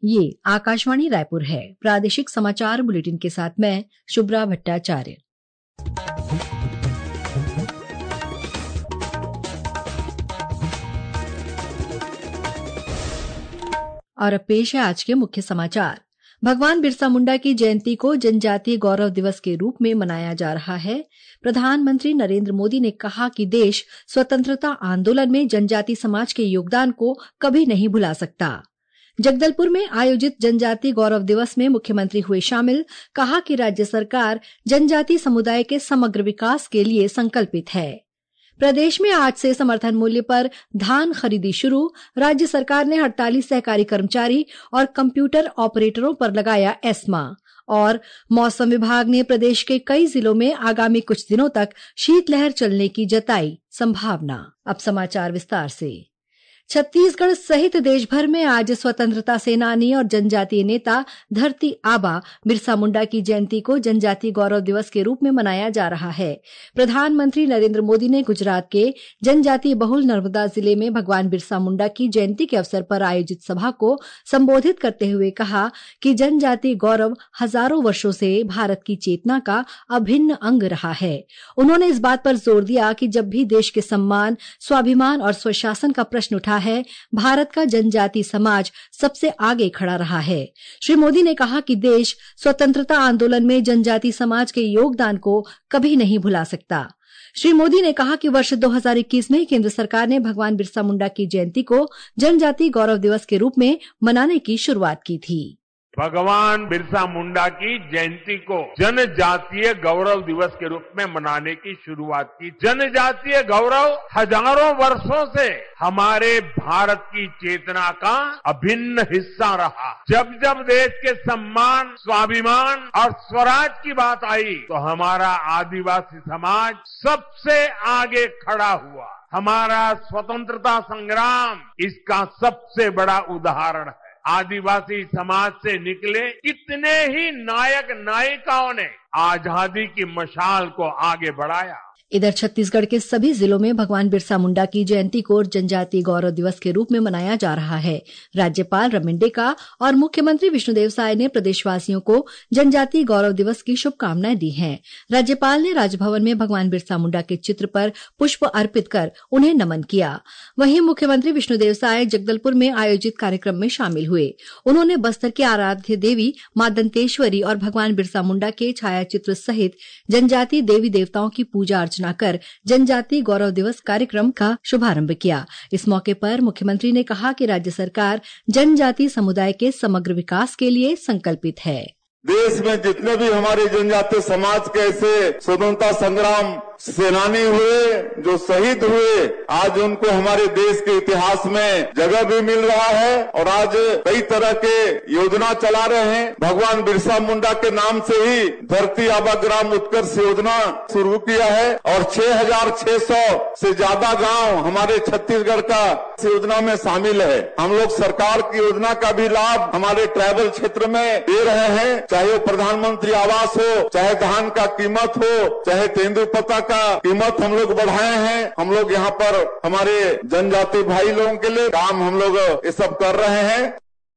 ये आकाशवाणी रायपुर है। प्रादेशिक समाचार बुलेटिन के साथ मैं शुभ्रा भट्टाचार्य। और अब पेश है आज के मुख्य समाचार। भगवान बिरसा मुंडा की जयंती को जनजातीय गौरव दिवस के रूप में मनाया जा रहा है। प्रधानमंत्री नरेंद्र मोदी ने कहा कि देश स्वतंत्रता आंदोलन में जनजातीय समाज के योगदान को कभी नहीं भुला सकता। जगदलपुर में आयोजित जनजातीय गौरव दिवस में मुख्यमंत्री हुए शामिल। कहा कि राज्य सरकार जनजातीय समुदाय के समग्र विकास के लिए संकल्पित है। प्रदेश में आज से समर्थन मूल्य पर धान खरीदी शुरू। राज्य सरकार ने 48 सहकारी कर्मचारी और कंप्यूटर ऑपरेटरों पर लगाया एस्मा। और मौसम विभाग ने प्रदेश के कई जिलों में आगामी कुछ दिनों तक शीतलहर चलने की जताई संभावना। अब समाचार विस्तार से। छत्तीसगढ़ सहित देश भर में आज स्वतंत्रता सेनानी और जनजातीय नेता धरती आबा बिरसा मुंडा की जयंती को जनजातीय गौरव दिवस के रूप में मनाया जा रहा है। प्रधानमंत्री नरेंद्र मोदी ने गुजरात के जनजातीय बहुल नर्मदा जिले में भगवान बिरसा मुंडा की जयंती के अवसर पर आयोजित सभा को संबोधित करते हुए कहा कि जनजातीय गौरव हजारों वर्षों से भारत की चेतना का अभिन्न अंग रहा है। उन्होंने इस बात पर जोर दिया कि जब भी देश के सम्मान, स्वाभिमान और स्वशासन का प्रश्न उठा है, भारत का जनजातीय समाज सबसे आगे खड़ा रहा है। श्री मोदी ने कहा कि देश स्वतंत्रता आंदोलन में जनजातीय समाज के योगदान को कभी नहीं भुला सकता। श्री मोदी ने कहा कि वर्ष 2021 में केंद्र सरकार ने भगवान बिरसा मुंडा की जयंती को जनजातीय गौरव दिवस के रूप में मनाने की शुरुआत की थी। भगवान बिरसा मुंडा की जयंती को जनजातीय गौरव दिवस के रूप में मनाने की शुरुआत की। जनजातीय गौरव हजारों वर्षों से हमारे भारत की चेतना का अभिन्न हिस्सा रहा। जब जब देश के सम्मान, स्वाभिमान और स्वराज की बात आई तो हमारा आदिवासी समाज सबसे आगे खड़ा हुआ। हमारा स्वतंत्रता संग्राम इसका सबसे बड़ा उदाहरण है। आदिवासी समाज से निकले कितने ही नायक नायिकाओं ने आजादी की मशाल को आगे बढ़ाया। इधर छत्तीसगढ़ के सभी जिलों में भगवान बिरसा मुंडा की जयंती को जनजातीय गौरव दिवस के रूप में मनाया जा रहा है। राज्यपाल रमन डेका और मुख्यमंत्री विष्णुदेव साय ने प्रदेशवासियों को जनजातीय गौरव दिवस की शुभकामनाएं दी हैं। राज्यपाल ने राजभवन में भगवान बिरसा मुंडा के चित्र पर पुष्प अर्पित कर उन्हें नमन किया। वहीं मुख्यमंत्री विष्णुदेव साय जगदलपुर में आयोजित कार्यक्रम में शामिल हुए। उन्होंने बस्तर की आराध्य देवी मां दंतेश्वरी और भगवान बिरसा मुंडा के छायाचित्र सहित जनजातीय देवी देवताओं की पूजा अर्चना कर जनजातीय गौरव दिवस कार्यक्रम का शुभारंभ किया। इस मौके पर मुख्यमंत्री ने कहा कि राज्य सरकार जनजातीय समुदाय के समग्र विकास के लिए संकल्पित है। देश में जितने भी हमारे जनजातीय समाज के ऐसे स्वतंत्रता संग्राम सेनानी हुए, जो शहीद हुए, आज उनको हमारे देश के इतिहास में जगह भी मिल रहा है और आज कई तरह के योजना चला रहे हैं। भगवान बिरसा मुंडा के नाम से ही धरती आबा ग्राम उत्कर्ष योजना शुरू किया है और 6,600 से ज्यादा गांव हमारे छत्तीसगढ़ का इस योजना में शामिल है। हम लोग सरकार की योजना का भी लाभ हमारे ट्राइबल क्षेत्र में दे रहे हैं, चाहे वो प्रधानमंत्री आवास हो, चाहे धान का कीमत हो, चाहे तेंदुपत्ता का कीमत हम लोग बढ़ाए हैं। हम लोग यहाँ पर हमारे जनजाति भाई लोगों के लिए काम हम लोग ये सब कर रहे हैं।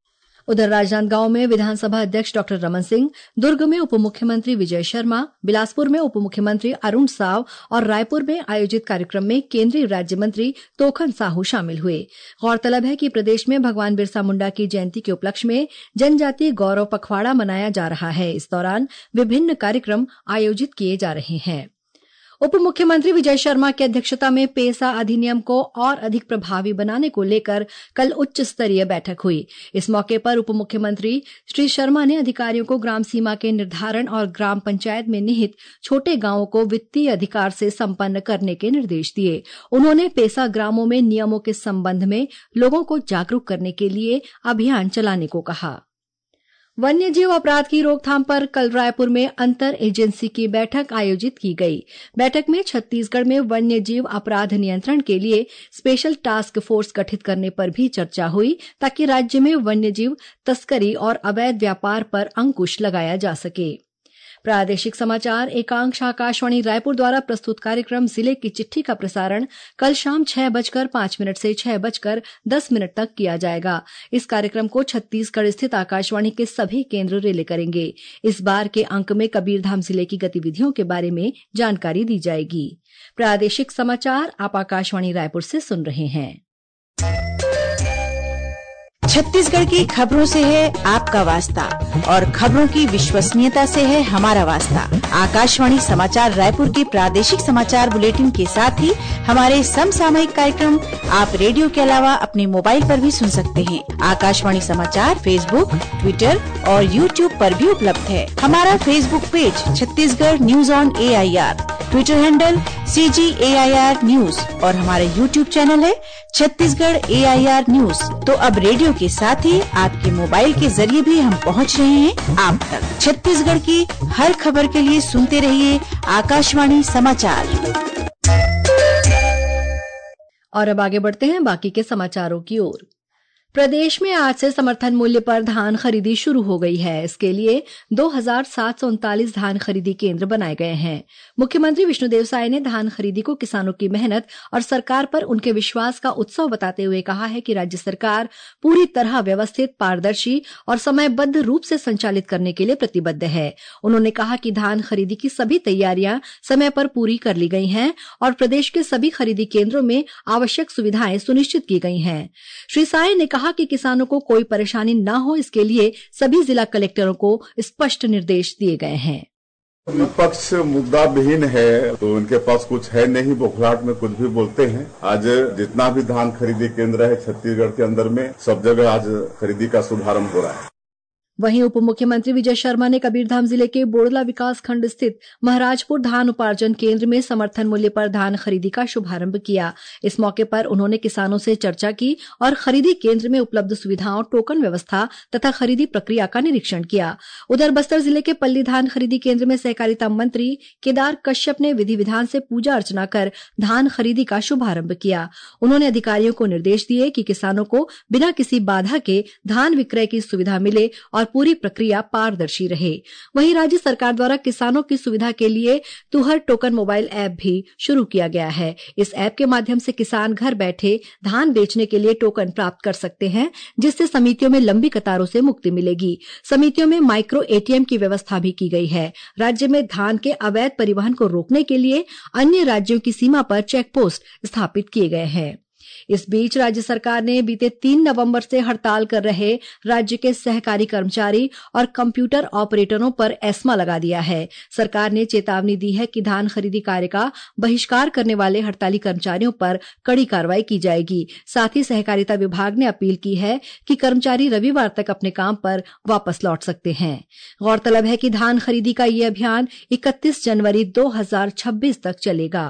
उधर राजनांदगांव में विधानसभा अध्यक्ष डॉक्टर रमन सिंह, दुर्ग में उप मुख्यमंत्री विजय शर्मा, बिलासपुर में उप मुख्यमंत्री अरुण साव और रायपुर में आयोजित कार्यक्रम में केंद्रीय राज्य मंत्री तोखन साहू शामिल हुए। गौरतलब है कि प्रदेश में भगवान बिरसा मुंडा की जयंती के उपलक्ष्य में जनजातीय गौरव पखवाड़ा मनाया जा रहा है। इस दौरान विभिन्न कार्यक्रम आयोजित किए जा रहे हैं। उप मुख्यमंत्री विजय शर्मा की अध्यक्षता में पेसा अधिनियम को और अधिक प्रभावी बनाने को लेकर कल उच्च स्तरीय बैठक हुई। इस मौके पर उप मुख्यमंत्री श्री शर्मा ने अधिकारियों को ग्राम सीमा के निर्धारण और ग्राम पंचायत में निहित छोटे गांवों को वित्तीय अधिकार से संपन्न करने के निर्देश दिए। उन्होंने पेसा ग्रामों में नियमों के संबंध में लोगों को जागरूक करने के लिए अभियान चलाने को कहा। वन्यजीव अपराध की रोकथाम पर कल रायपुर में अंतर एजेंसी की बैठक आयोजित की गई। बैठक में छत्तीसगढ़ में वन्यजीव अपराध नियंत्रण के लिए स्पेशल टास्क फोर्स गठित करने पर भी चर्चा हुई, ताकि राज्य में वन्यजीव तस्करी और अवैध व्यापार पर अंकुश लगाया जा सके। प्रादेशिक समाचार एकांश आकाशवाणी रायपुर द्वारा प्रस्तुत कार्यक्रम जिले की चिट्ठी का प्रसारण कल शाम 6:05 से 6:10 तक किया जाएगा। इस कार्यक्रम को छत्तीसगढ़ स्थित आकाशवाणी के सभी केंद्र रिले करेंगे। इस बार के अंक में कबीरधाम जिले की गतिविधियों के बारे में जानकारी दी जाएगी। प्रादेशिक समाचार आप आकाशवाणी रायपुर से सुन रहे हैं। छत्तीसगढ़ की खबरों से है आपका वास्ता और खबरों की विश्वसनीयता से है हमारा वास्ता। आकाशवाणी समाचार रायपुर के प्रादेशिक समाचार बुलेटिन के साथ ही हमारे समसामयिक कार्यक्रम आप रेडियो के अलावा अपने मोबाइल पर भी सुन सकते हैं। आकाशवाणी समाचार फेसबुक, ट्विटर और यूट्यूब पर भी उपलब्ध है। हमारा Facebook page Chhattisgarh news on AIR, Twitter handle CGAIR news और हमारा यूट्यूब चैनल है छत्तीसगढ़ AIR न्यूज। तो अब रेडियो के साथ ही आपके मोबाइल के जरिए भी हम पहुंच रहे हैं आप तक। छत्तीसगढ़ की हर खबर के लिए सुनते रहिए आकाशवाणी समाचार। और अब आगे बढ़ते हैं बाकी के समाचारों की ओर। प्रदेश में आज से समर्थन मूल्य पर धान खरीदी शुरू हो गई है। इसके लिए 2739 धान खरीदी केंद्र बनाए गए हैं। मुख्यमंत्री विष्णुदेव साय ने धान खरीदी को किसानों की मेहनत और सरकार पर उनके विश्वास का उत्सव बताते हुए कहा है कि राज्य सरकार पूरी तरह व्यवस्थित, पारदर्शी और समयबद्ध रूप से संचालित करने के लिए प्रतिबद्ध है। उन्होंने कहा कि धान खरीदी की सभी तैयारियां समय पर पूरी कर ली गई हैं और प्रदेश के सभी खरीदी केंद्रों में आवश्यक सुविधाएं सुनिश्चित की गई हैं। श्री साय ने कहा कि किसानों को कोई परेशानी न हो, इसके लिए सभी जिला कलेक्टरों को स्पष्ट निर्देश दिए गए हैं। विपक्ष मुद्दा विहीन है तो उनके पास कुछ है नहीं, बौखलाहट में कुछ भी बोलते हैं। आज जितना भी धान खरीदी केंद्र है छत्तीसगढ़ के अंदर में सब जगह आज खरीदी का शुभारंभ हो रहा है। वहीं उप मुख्यमंत्री विजय शर्मा ने कबीरधाम जिले के बोड़ला विकास खंड स्थित महाराजपुर धान उपार्जन केंद्र में समर्थन मूल्य पर धान खरीदी का शुभारंभ किया। इस मौके पर उन्होंने किसानों से चर्चा की और खरीदी केंद्र में उपलब्ध सुविधाओं, टोकन व्यवस्था तथा खरीदी प्रक्रिया का निरीक्षण किया। उधर बस्तर जिले के पल्ली धान खरीदी केंद्र में सहकारिता मंत्री केदार कश्यप ने विधि विधान से पूजा अर्चना कर धान खरीदी का शुभारंभ किया। उन्होंने अधिकारियों को निर्देश दिए कि किसानों को बिना किसी बाधा के धान विक्रय की सुविधा मिले और पूरी प्रक्रिया पारदर्शी रहे। वहीं राज्य सरकार द्वारा किसानों की सुविधा के लिए तुहर टोकन मोबाइल ऐप भी शुरू किया गया है। इस ऐप के माध्यम से किसान घर बैठे धान बेचने के लिए टोकन प्राप्त कर सकते हैं, जिससे समितियों में लंबी कतारों से मुक्ति मिलेगी। समितियों में माइक्रो ATM की व्यवस्था भी की गई है। राज्य में धान के अवैध परिवहन को रोकने के लिए अन्य राज्यों की सीमा पर चेक पोस्ट स्थापित किए गए हैं। इस बीच राज्य सरकार ने बीते 3 नवंबर से हड़ताल कर रहे राज्य के सहकारी कर्मचारी और कंप्यूटर ऑपरेटरों पर एस्मा लगा दिया है। सरकार ने चेतावनी दी है कि धान खरीदी कार्य का बहिष्कार करने वाले हड़ताली कर्मचारियों पर कड़ी कार्रवाई की जाएगी। साथ ही सहकारिता विभाग ने अपील की है कि कर्मचारी रविवार तक अपने काम पर वापस लौट सकते हैं। गौरतलब है कि धान खरीदी का ये अभियान 31 जनवरी 2026 तक चलेगा।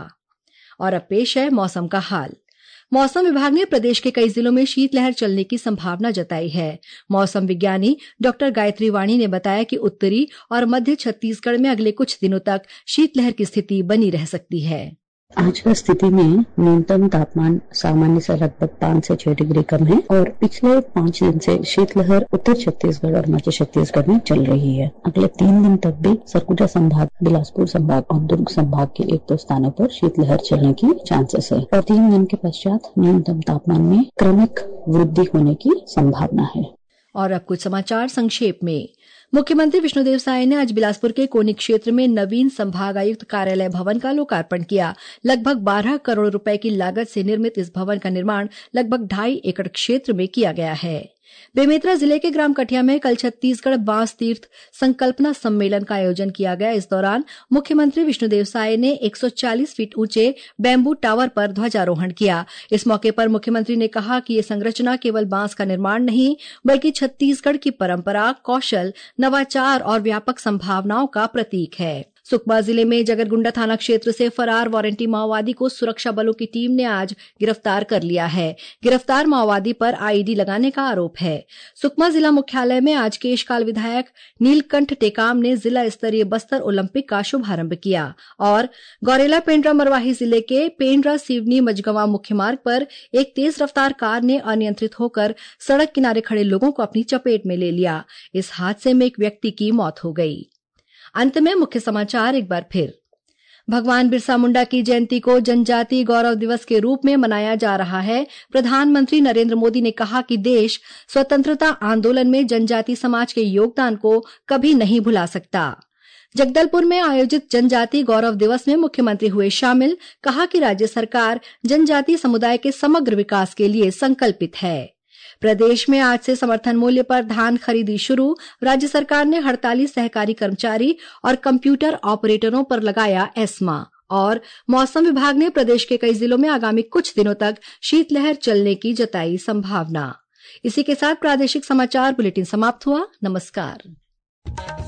और अब पेश है मौसम का हाल। मौसम विभाग ने प्रदेश के कई जिलों में शीतलहर चलने की संभावना जताई है। मौसम विज्ञानी डॉक्टर गायत्री वाणी ने बताया कि उत्तरी और मध्य छत्तीसगढ़ में अगले कुछ दिनों तक शीतलहर की स्थिति बनी रह सकती है। आज की स्थिति में न्यूनतम तापमान सामान्य से लगभग 5 से 6 डिग्री कम है और पिछले 5 दिन से शीतलहर उत्तर छत्तीसगढ़ और मध्य छत्तीसगढ़ में चल रही है। अगले 3 दिन तक भी सरगुजा संभाग, बिलासपुर संभाग और दुर्ग संभाग के 1-2 स्थानों पर शीतलहर चलने की चांसेस है और 3 दिन के पश्चात न्यूनतम तापमान में क्रमिक वृद्धि होने की संभावना है। और अब कुछ समाचार संक्षेप में। मुख्यमंत्री विष्णुदेव साय ने आज बिलासपुर के कोनी क्षेत्र में नवीन संभागायुक्त कार्यालय भवन का लोकार्पण किया। लगभग 12 करोड़ रुपए की लागत से निर्मित इस भवन का निर्माण लगभग 2.5 एकड़ क्षेत्र में किया गया है। बेमेतरा जिले के ग्राम कठिया में कल छत्तीसगढ़ बांस तीर्थ संकल्पना सम्मेलन का आयोजन किया गया। इस दौरान मुख्यमंत्री विष्णुदेव साय ने 140 फीट ऊंचे बैम्बू टावर पर ध्वजारोहण किया। इस मौके पर मुख्यमंत्री ने कहा कि ये संरचना केवल बांस का निर्माण नहीं, बल्कि छत्तीसगढ़ की परंपरा, कौशल, नवाचार और व्यापक संभावनाओं का प्रतीक है। सुकमा जिले में जगरगुंडा थाना क्षेत्र से फरार वारंटी माओवादी को सुरक्षा बलों की टीम ने आज गिरफ्तार कर लिया है। गिरफ्तार माओवादी पर आईईडी लगाने का आरोप है। सुकमा जिला मुख्यालय में आज केशकाल विधायक नीलकंठ टेकाम ने जिला स्तरीय बस्तर ओलंपिक का शुभारंभ किया। और गौरेला पेंड्रा मरवाही जिले के पेंड्रा सिवनी मझगवां मुख्य मार्ग पर एक तेज रफ्तार कार ने अनियंत्रित होकर सड़क किनारे खड़े लोगों को अपनी चपेट में ले लिया। इस हादसे में एक व्यक्ति की मौत हो गई। अंत में मुख्य समाचार एक बार फिर। भगवान बिरसा मुंडा की जयंती को जनजातीय गौरव दिवस के रूप में मनाया जा रहा है। प्रधानमंत्री नरेंद्र मोदी ने कहा कि देश स्वतंत्रता आंदोलन में जनजातीय समाज के योगदान को कभी नहीं भुला सकता। जगदलपुर में आयोजित जनजातीय गौरव दिवस में मुख्यमंत्री हुए शामिल। कहा कि राज्य सरकार जनजातीय समुदाय के समग्र विकास के लिए संकल्पित है। प्रदेश में आज से समर्थन मूल्य पर धान खरीदी शुरू। राज्य सरकार ने 48 सहकारी कर्मचारी और कंप्यूटर ऑपरेटरों पर लगाया एस्मा। और मौसम विभाग ने प्रदेश के कई जिलों में आगामी कुछ दिनों तक शीतलहर चलने की जताई संभावना। इसी के साथ प्रादेशिक समाचार बुलेटिन समाप्त हुआ। नमस्कार।